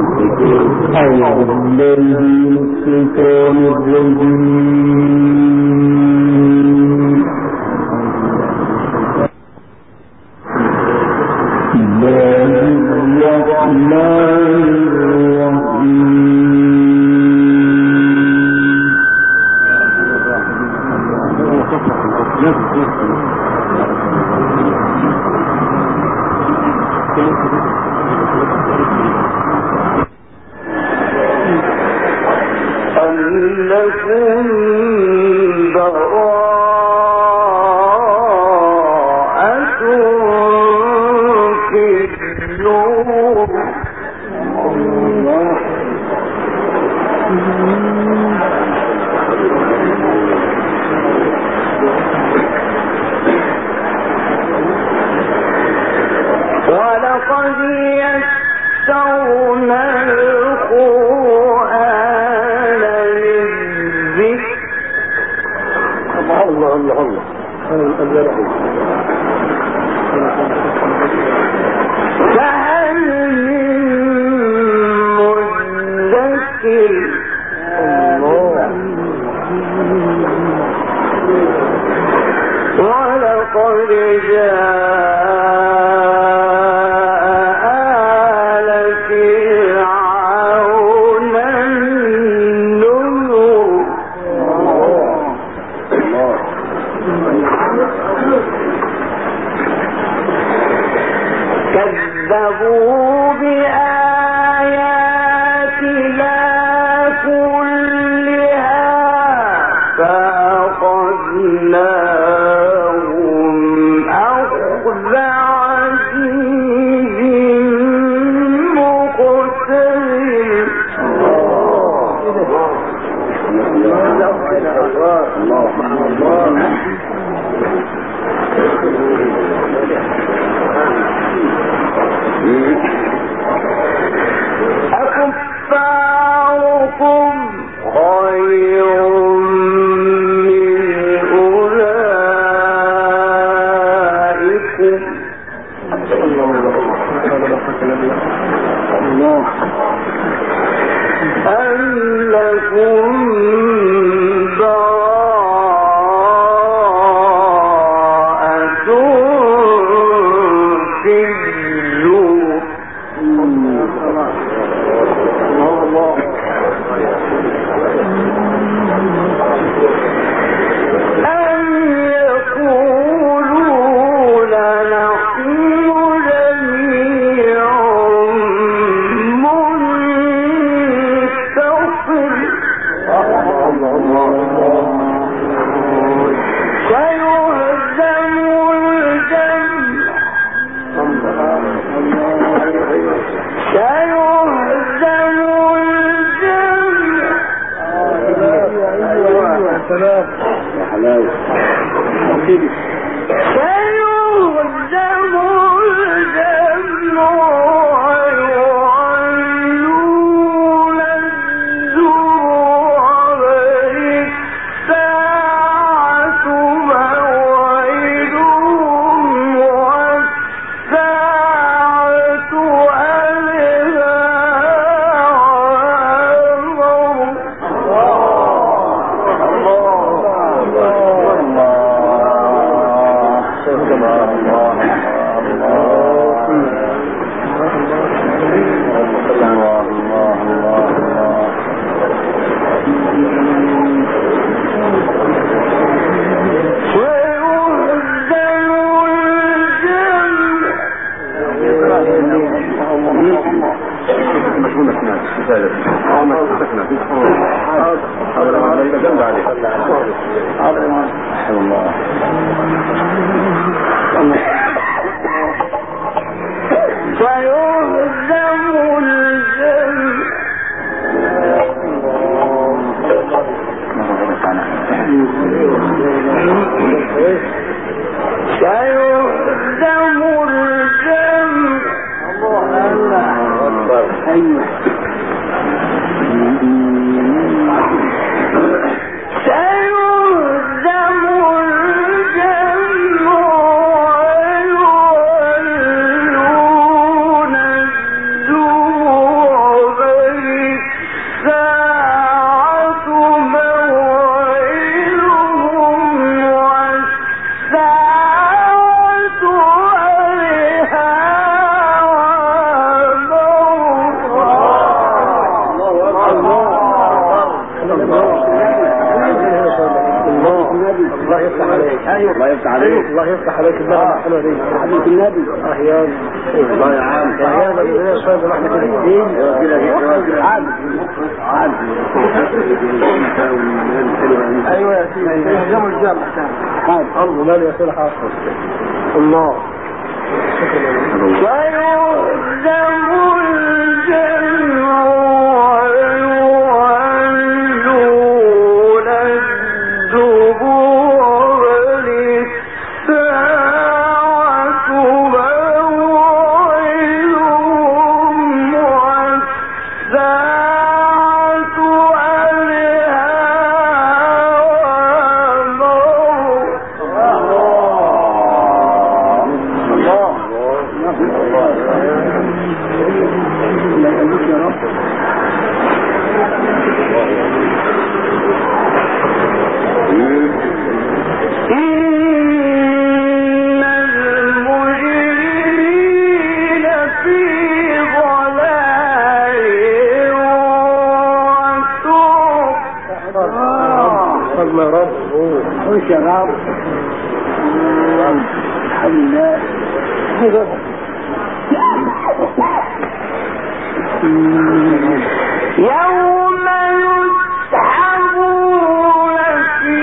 أعوذ بالله من الشيطان الرجيم. الله الرحمن ولقد يسرنا القرآن للذكر. الله الله الله فهل من مدكر. ولقد جاء آل فرعون النذر. كذبوا بآياتنا كلها فأخذناهم أخذ عزيز مقتدر. أكفاركم خير من أولئكم أم لكم براءة في الزور. أم يقولون نحن جميع منتصر. سيهزم الجمع. سيهزم الجمع. يا حلاوة. سيهزم الجمع ويولون الدبر بل الساعة موعدهم والساعة أدهى ايوه الله يفتح عليك. الله يفتح عليك الدعوة الحلوة دي حبيب النبي. احيان الله يا عم. احيان بدنا شوية واحنا كده عاد عاد. ايوه يا سيدي يهزموا الجامع عاد الله لا يا سيدي حافظ الله يوم يسحبون في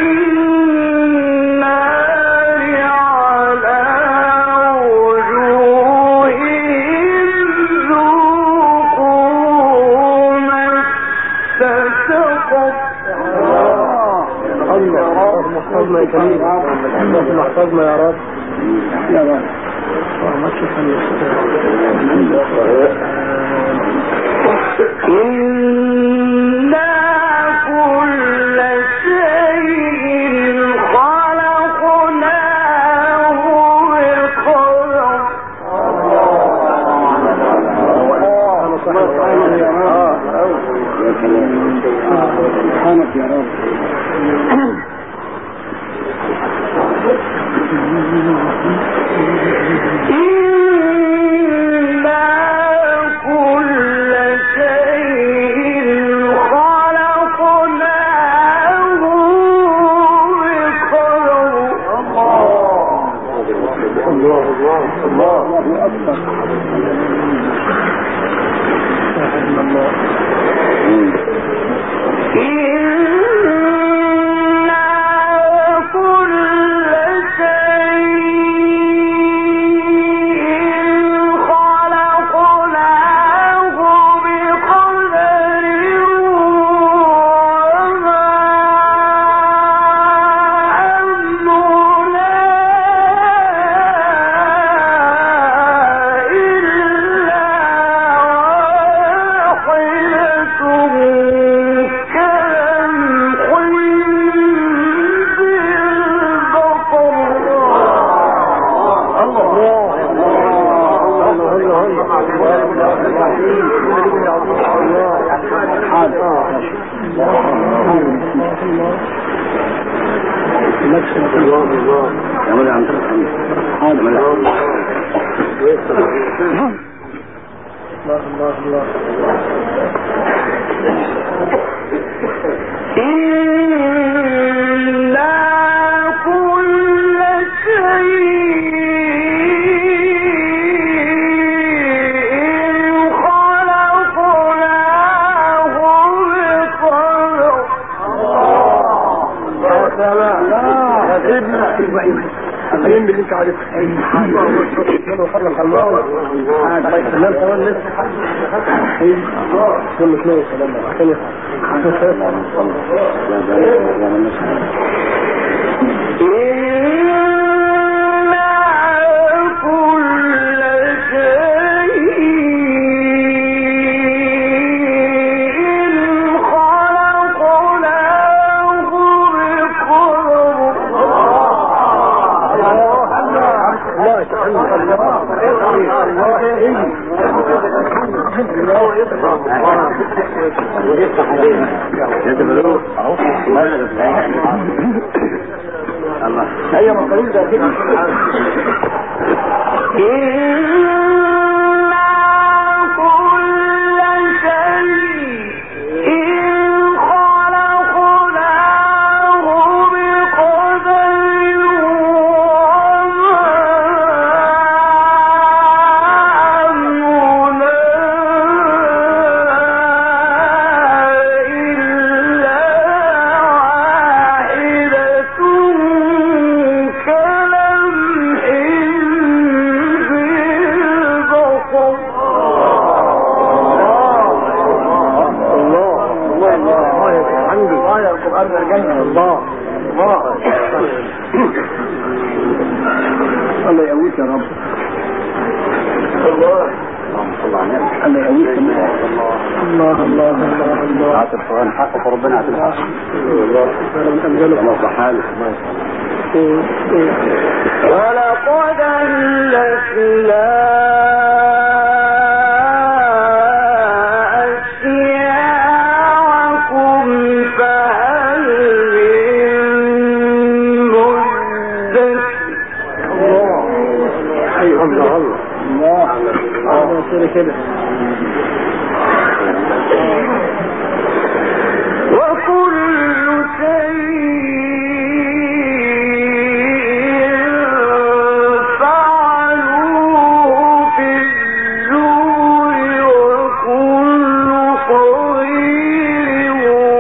النار على وجوههم ذوقوا مس سقر. اللهم احفظنا يا كريم اللهم احفظنا يا رب يا رب ما تشوفني إنا كل شيء خلقناه بقدر. سبحانك يا رب. أخيين باللي انت عارف اي حاجة وحرم الله سلام كمان لسه كل اثنين سلام عشان هي مقاليد ده كده خلقناه بقدر وقرنا الجنة. الله الله الله يقويك يا رب. الله الله يقويك. الله الله الله الله. عاطف القرآن حقق ربنا عاطف الحق. الله حالك. ولقد أهلكنا كده وكل شيء فعلوه في الزور وكل صغير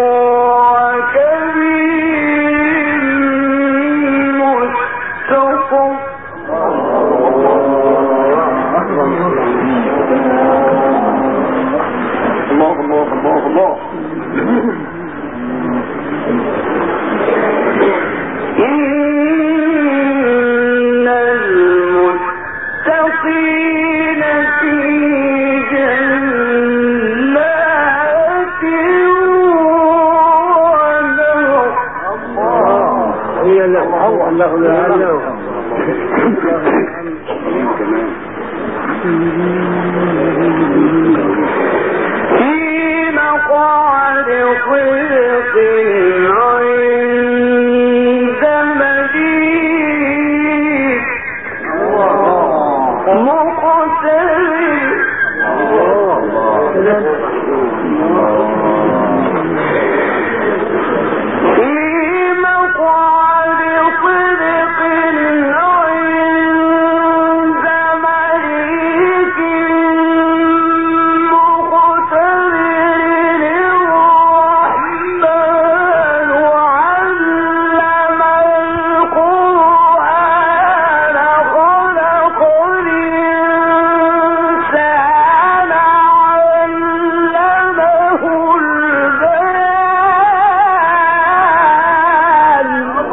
وكبير مستقر. الله إن المتقين في جنات ونهر. هي الله الله الله في مقعد صدق عند مليك مقتدر. في مقعد صدق عند مليك مقتدر. الرحمن علم القرآن خلق الإنسان علمه البيان.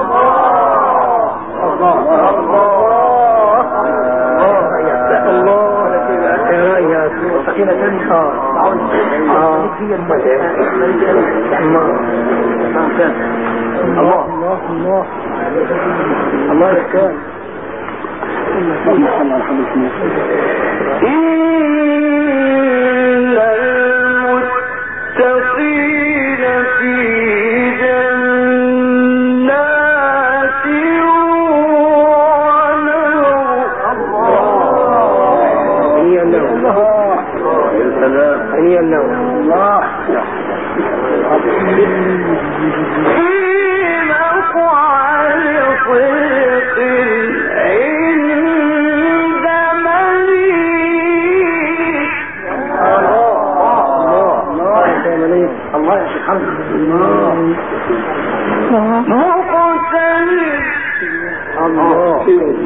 الله الله الله يكفيك. إن المتقين في جنات ونهر. هي النوم هي النوم الله في مقعد صدق عند مليك. الله يا شيخ حمد. مقتدر. الله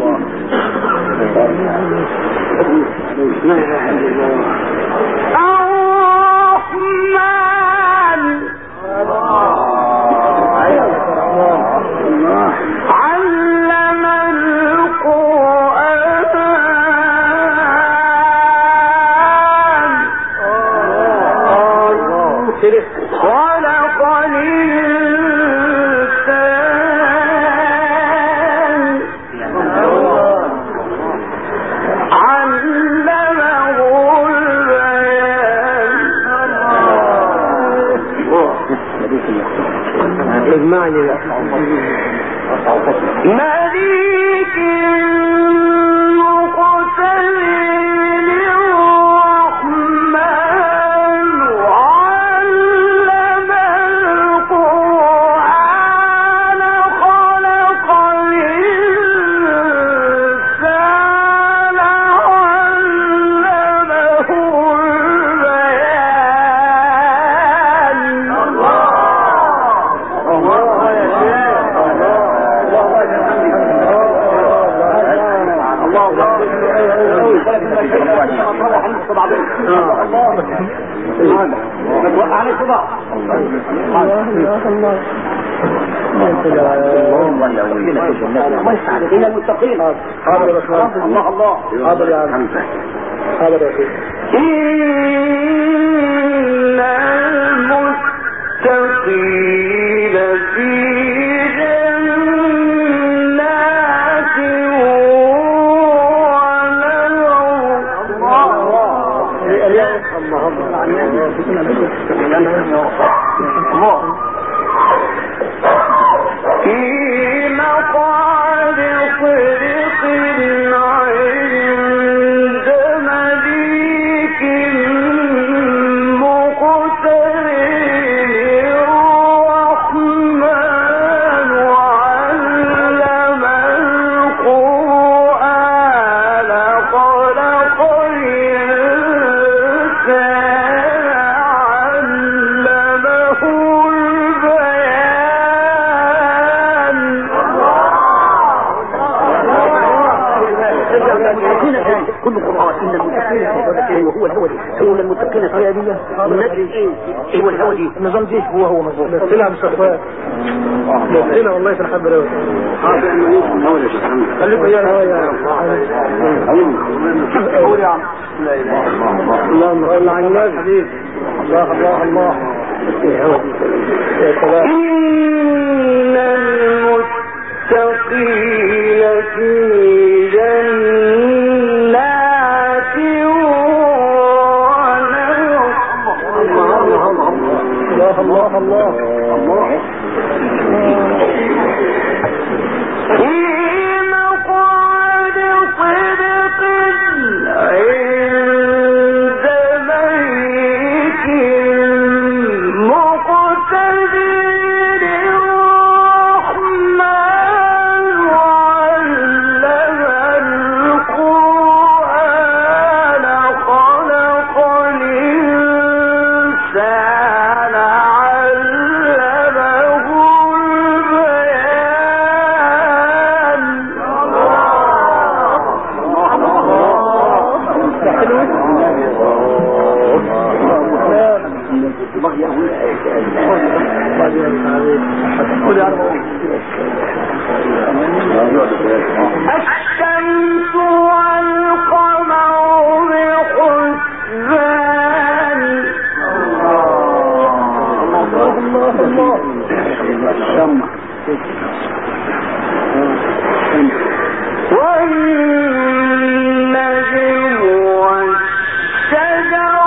لا اله الا الله. الرحمن علم القرآن خلق الإنسان علمه البيان. اجمعني بقى. مليك مقتدر الرحمن علم القرآن خلق الإنسان علمه البيان. الله يسعدك إلى المتقين. حاضر يا باشمهندس. الله الله. حاضر يا عم. حاضر يا شيخ. إن المتقين في جنات ونهر في مقعد صدق عند مليك مقتدر الرحمن علم القرآن خلق الإنسان علمه كل قرآن إن المتقين هو الهودي هو المتقين القيادية النجم هو الهودي النظام دي هو مظبوط. مثلها مش أخوات. مثلها والله في الحب لو. خليك ويانا يا قول يا عم. اللهم صل على النبي حبيبي. الله الله الله. يا سلام. إن المتقين في جنات ونهر. الله الله الله الله. في مقعد صدق عند مليك مقتدر الرحمن علم القرآن خلق الإنسان علمه البيان. الشمس والقمر بحسبان والنجم والشجر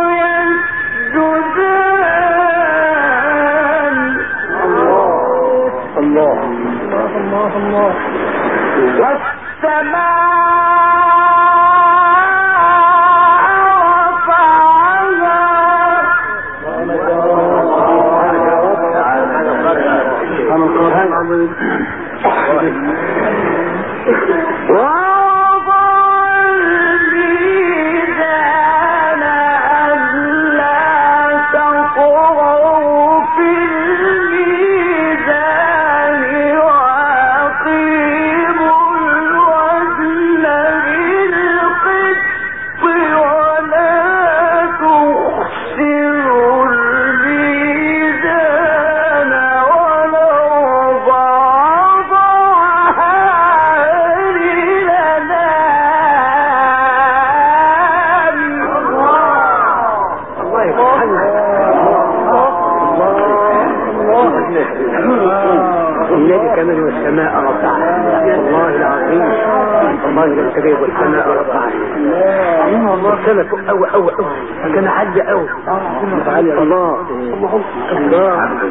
يسجدان الله الله الله. والسماء رفعها ووضع الميزان ألا تطغوا في الميزان وأقيموا الوزن بالقسط ولا تخسروا الميزان والأرض وضعها للأنام. الذي كمل والسماء رفعها والله العظيم والله الكبير والسماء رفعها السماء فوق أوي أوي أوي كان حد أوي الله الله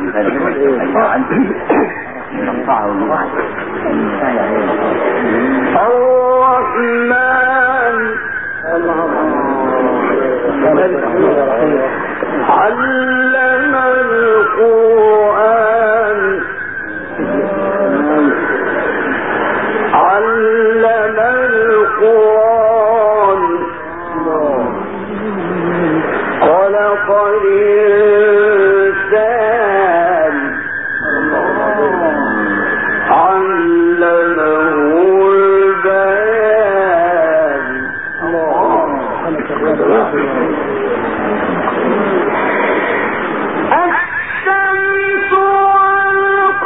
الرحمن علم القرآن علم القرآن خلق الإنسان علمه البيان. الشمس والقمر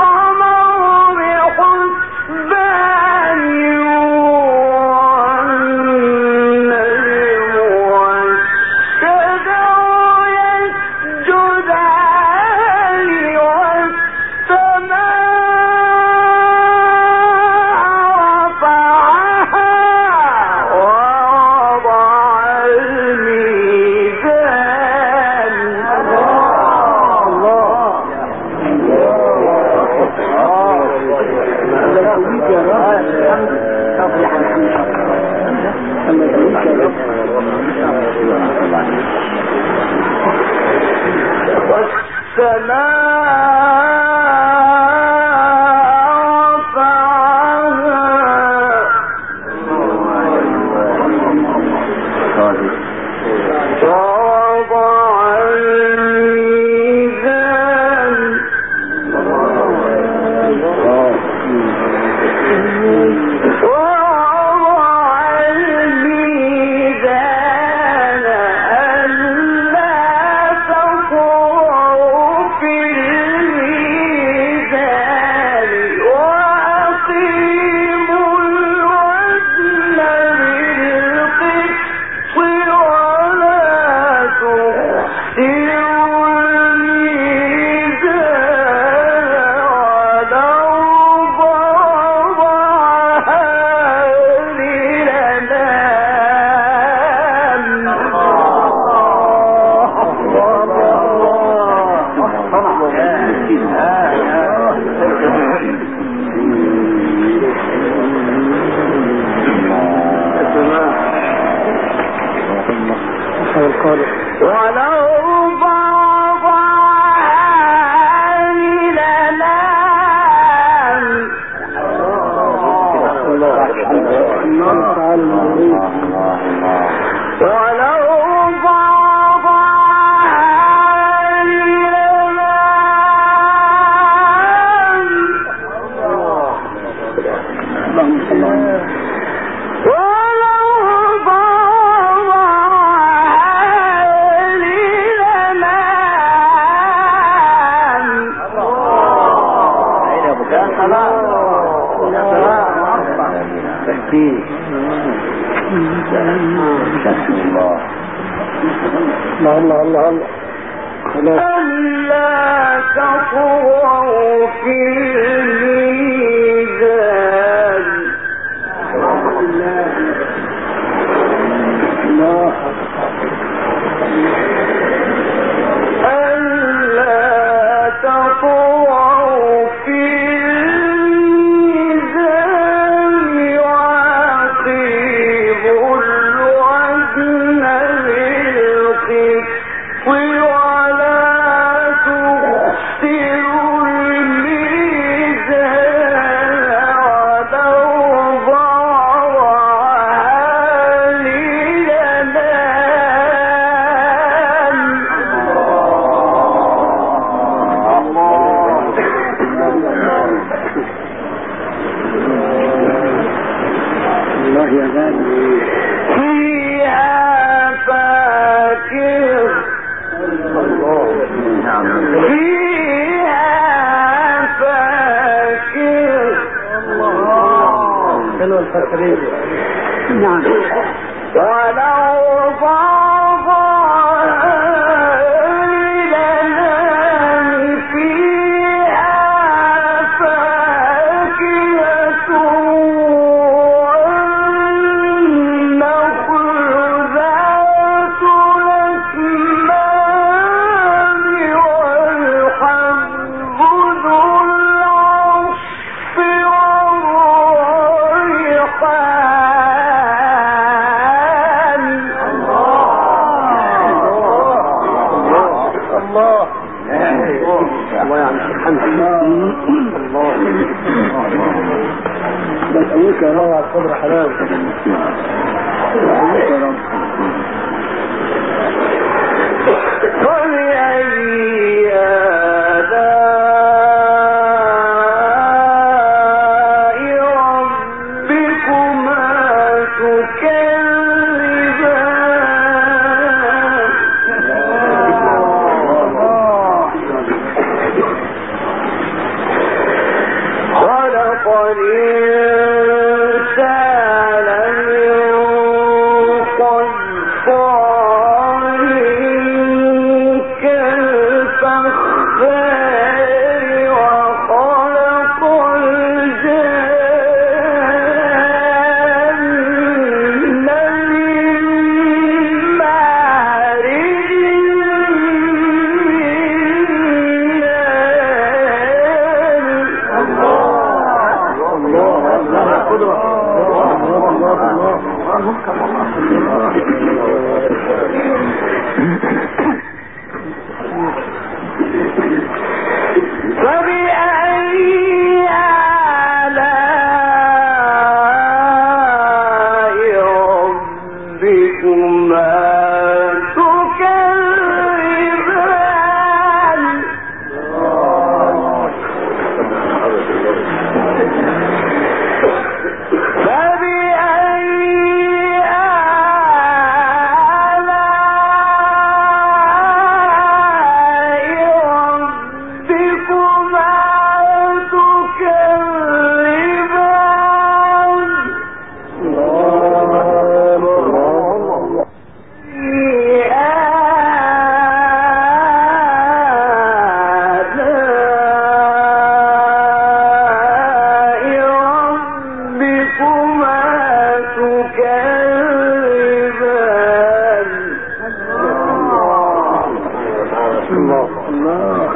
الله الله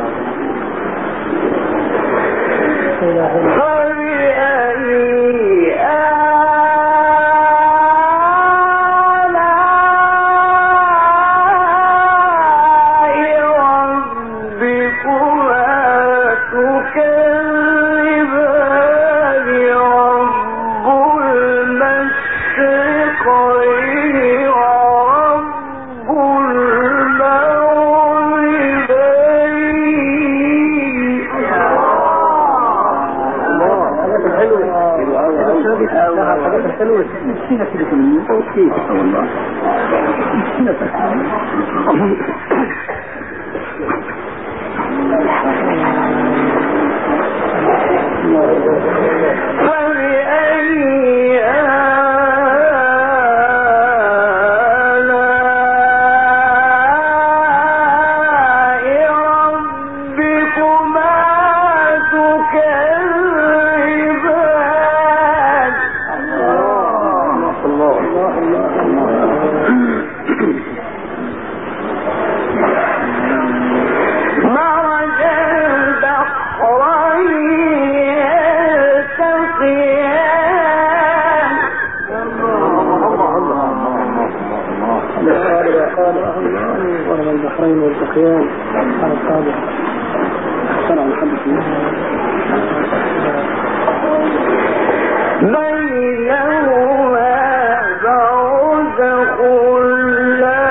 البحرين والبقيان على الطابع أحسن على الحمد لله بينهما برزخ لا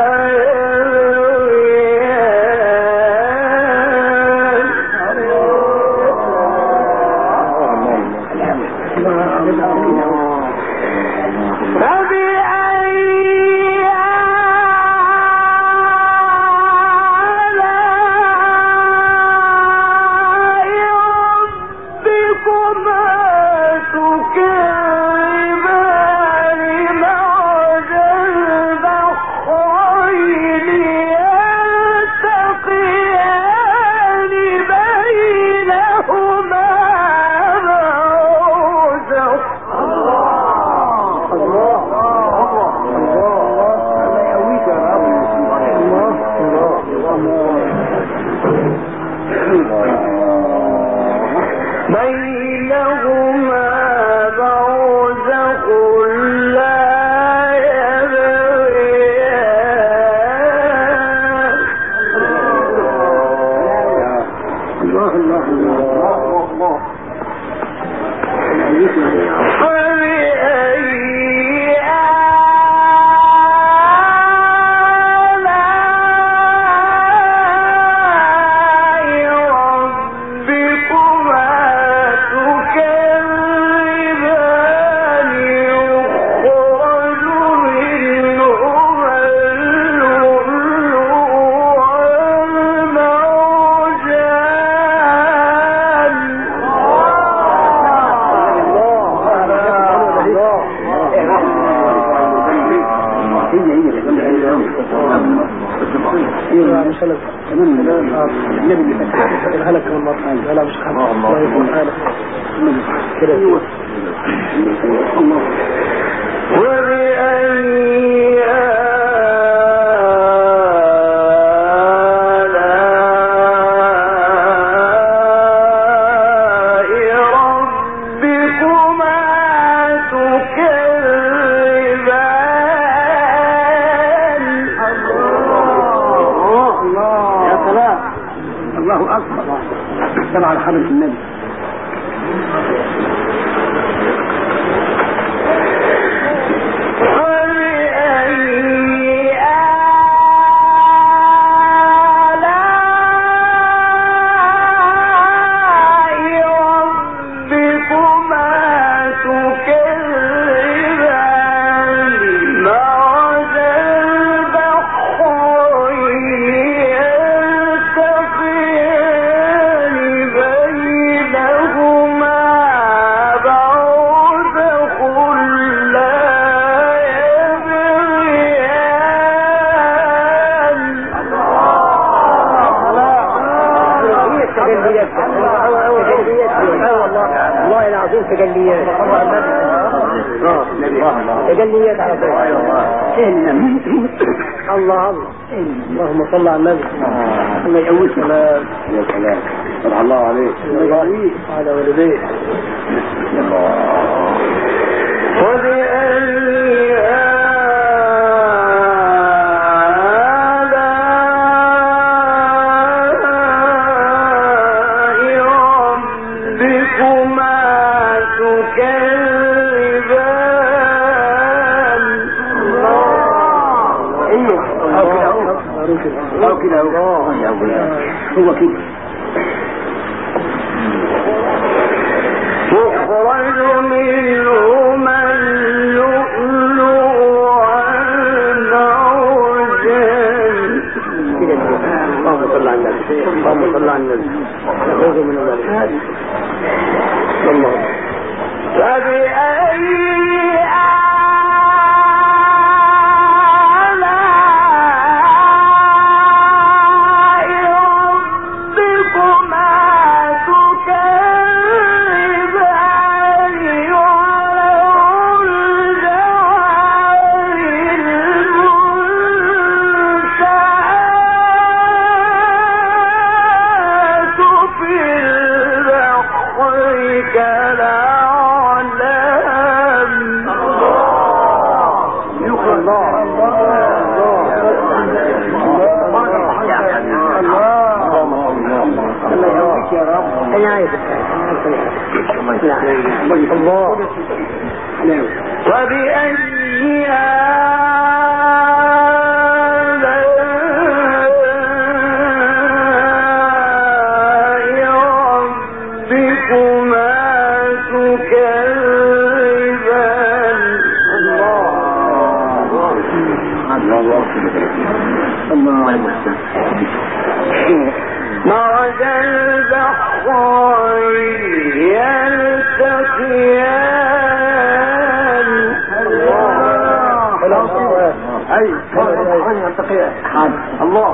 على حضرة النبي تجليات على طول الله اللهم صل على النبي الله يقويك. يا سلام فتح الله عليك. الله يقويك على والديك. أو كده هو كده يخرج منهما اللؤلؤ والمرجان. اللهم صل على النبي. اللهم صل على النبي. يخرج من المال. الله. فبأي الله. وبأي ربكما تكذبان. مرج البحرين يلتقيان. أي يلتقيان. الله.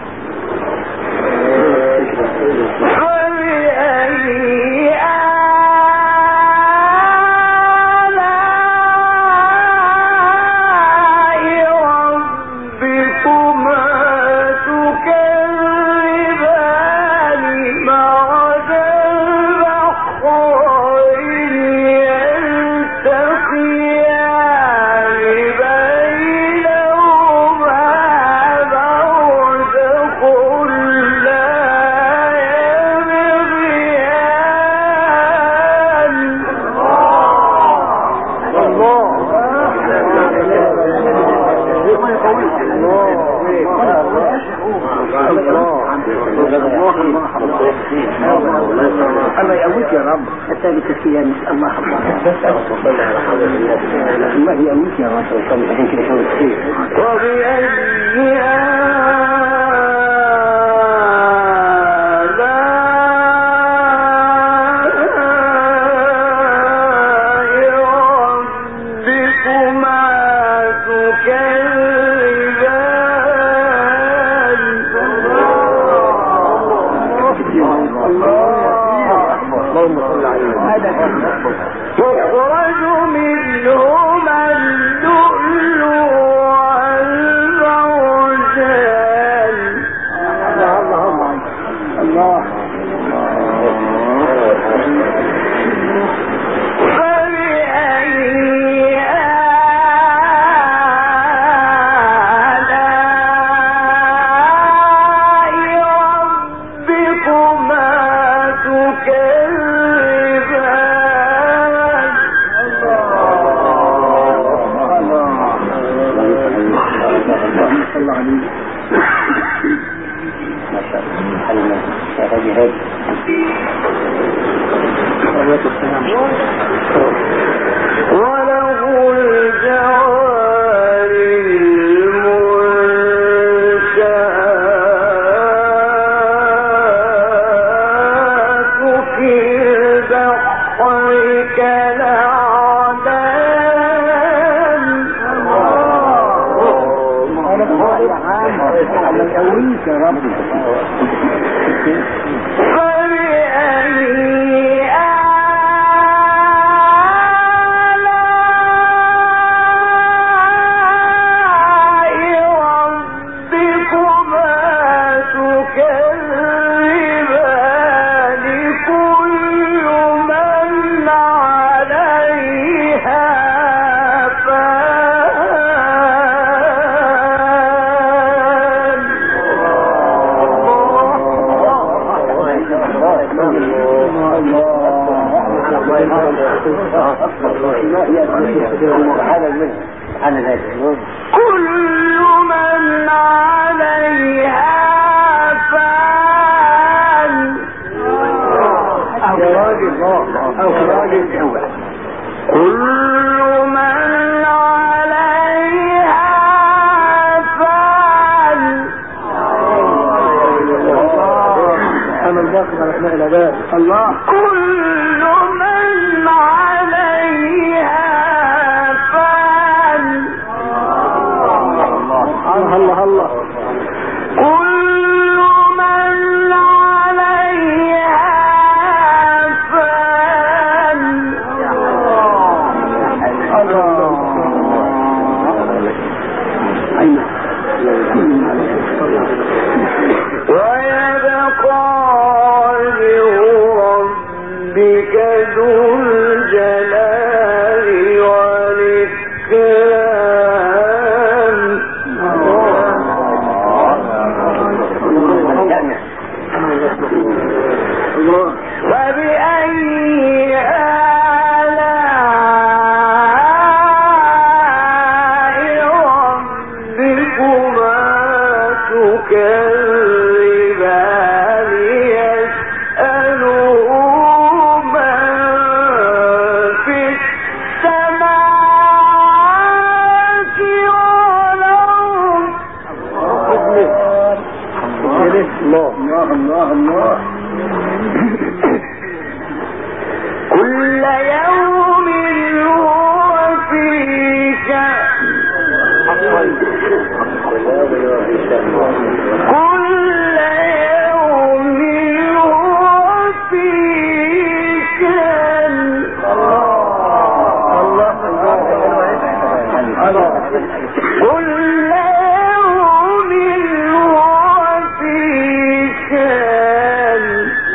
الله يقويك يا رب. الثالث فيها نسأل الله الله يقويك يا رب. وبأي يخرج منهما اللؤلؤ والمرجان. الله. وله الجوار المنشآت في البحر كالأعلام. يقويك يا رب. ربكما تكذبان. كل من عليها فان كل من عليها فان أنا الباقي على أسماء العباد الله كل من عليها فان الله الله كل من عليها فان ويبقى وجه ربك ذو الجلال والإكرام فبأي آلاء ربكما تكذبان يسأله من في السماوات والأرض الله كل يوم هو في شأن كل يوم هو في شأن كل يوم هو في شأن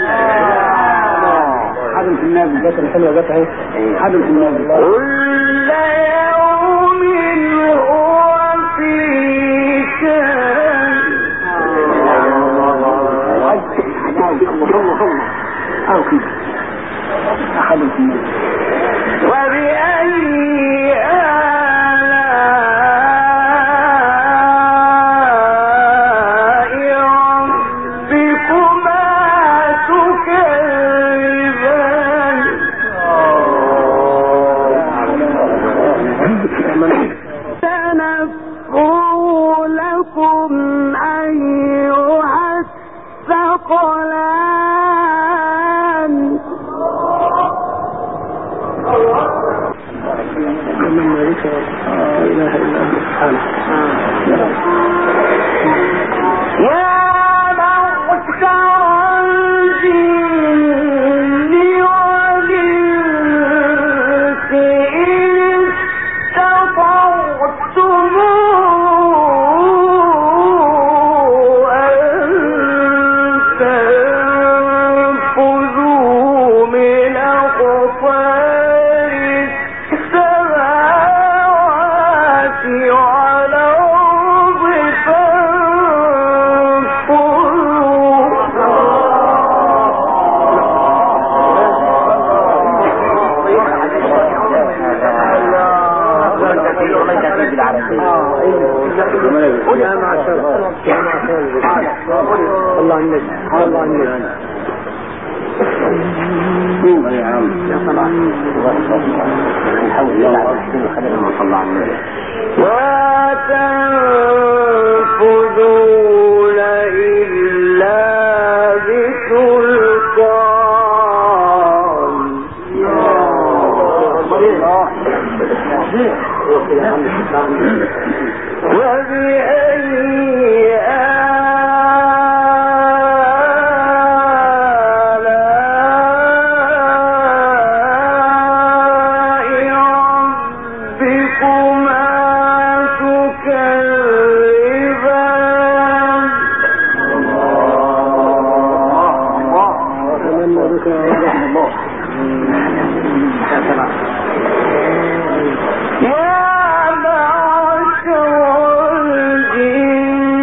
حدث النبي جات الحلوة جات اهي حدث النبي كل يوم هو في شأن أو كده حدث النبي وبأي آلاء ربكما تكذبان سنفرغ لكم أيها الثقلان من مالك لا إله إلا أنت سبحانه يا معشر الجن والإنس إن استطعتم أن تنفذوا من أقطار السماوات والأرض يا معشر الله عنك الله عنك لا تنفذون إلا بسلطان وبأي آلاء ربكما تكذبان أمنا بك يا رب يا معشر الجن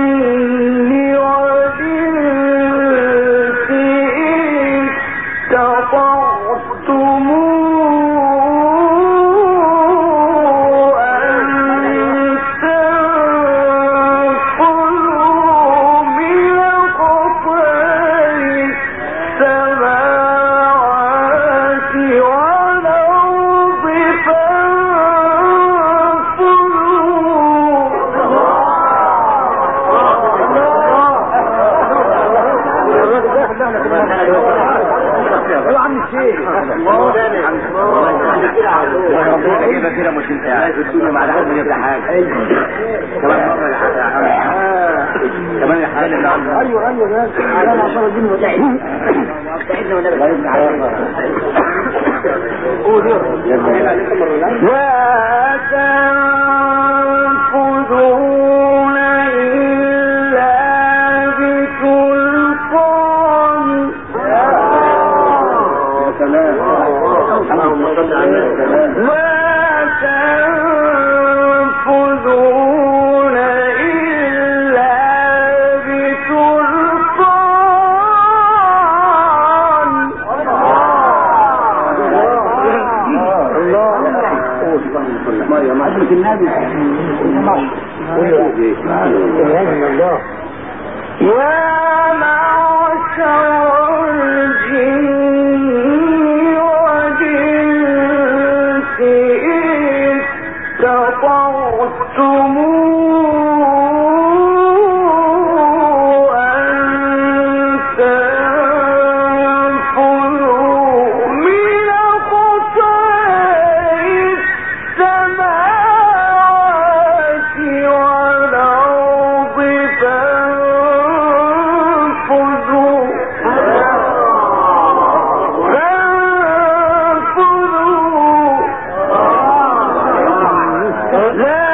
يا عم الشيخ الله كده كده مش انت عايز الدنيا مع حد يبقى حاجه كمان مره كمان يا حاجه ايوه ايوه على العصابه دي متعبه قول يا تنفذون إلا بسلطان اللهم صل على النبي تنفذون إلا بسلطان مريم عزمة النبي يا معشر الجن والإنس استطعتم أن تنفذوا من أقطار السماوات والأرض فانفذوا لا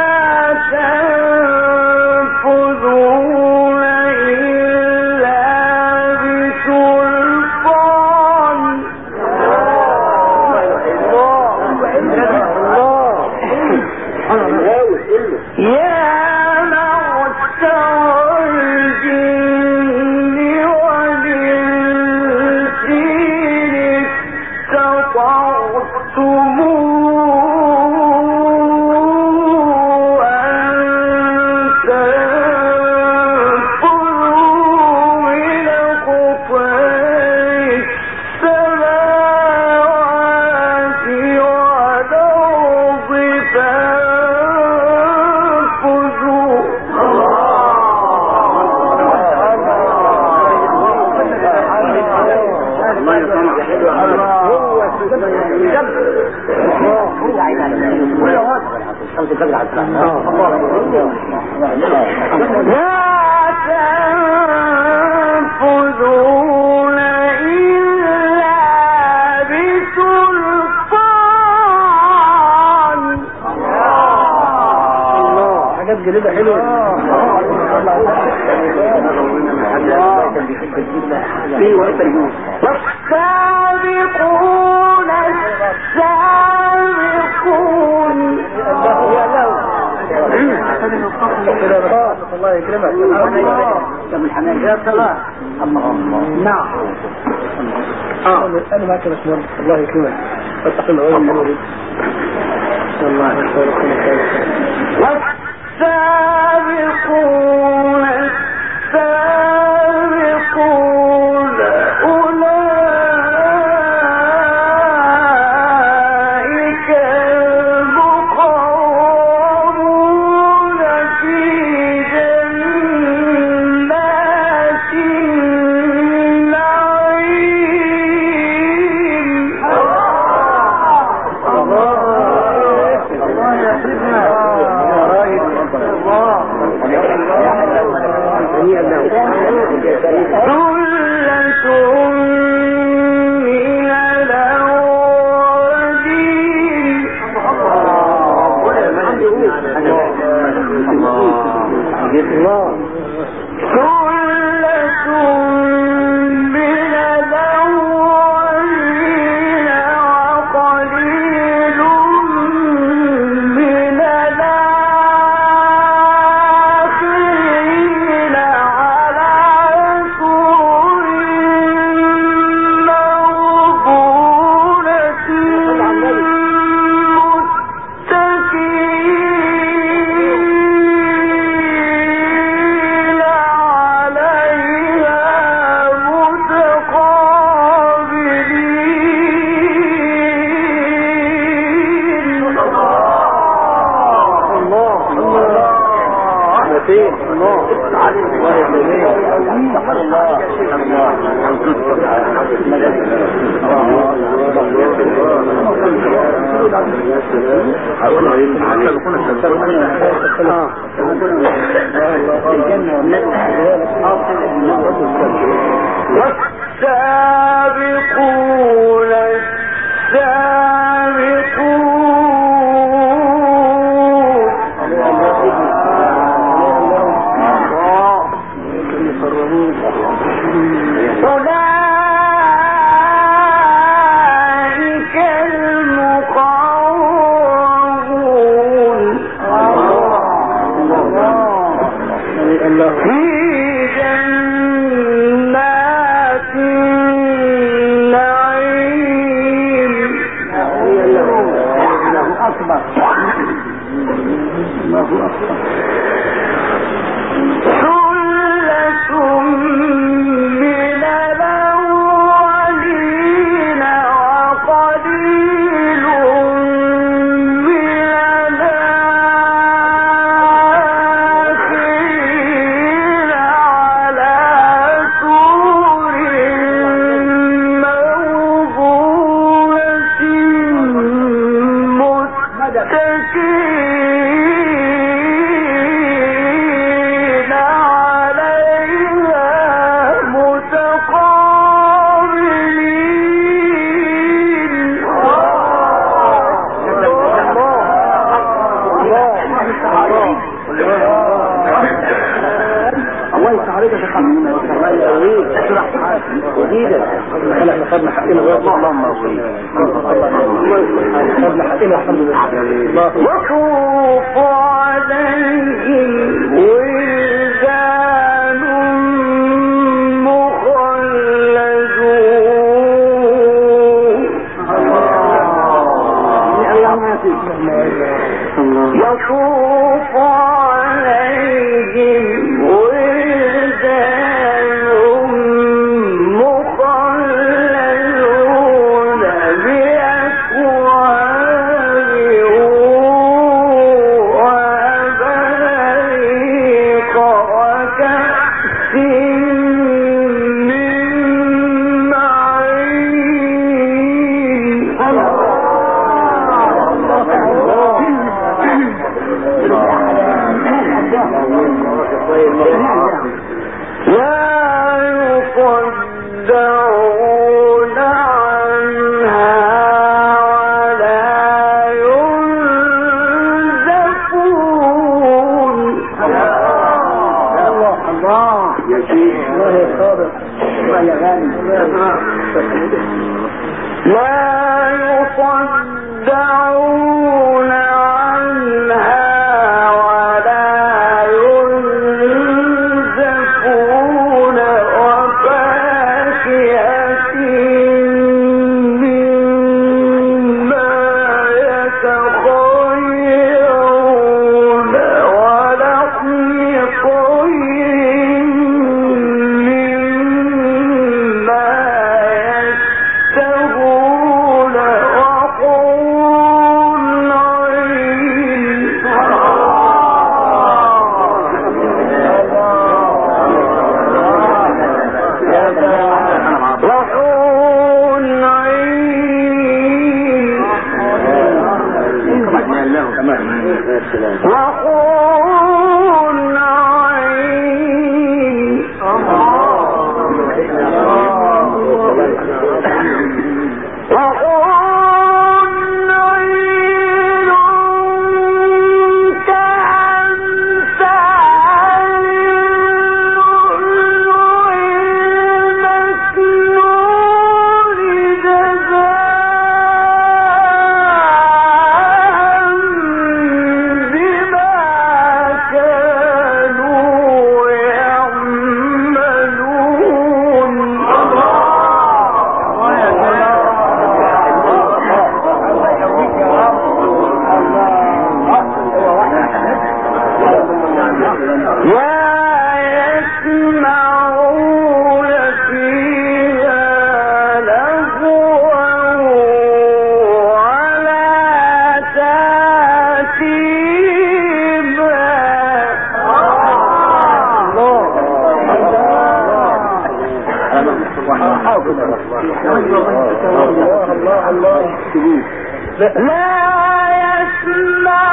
تنفذون إلا بسلطان يا معشر الجن والإنس استطعتم أن تنفذوا من أقطار السماوات والأرض فانفذوا لا تنفذون إلا بسلطان حاجات جديدة حلوة والسابقون السابقون الله يكرمك يا صلاة نعم انا معك يا باشمهندس الله يكرمك فتح العلم الله يكرمك والسابقون السابقون أولئك المقربون في جنات النعيم الله يا سيدنا والسابقون خدنا حقنا اللهم خدنا حقنا الحمد لله. وطوف عليهم ولدان مخلدون يطوف عليهم بما لا يسمع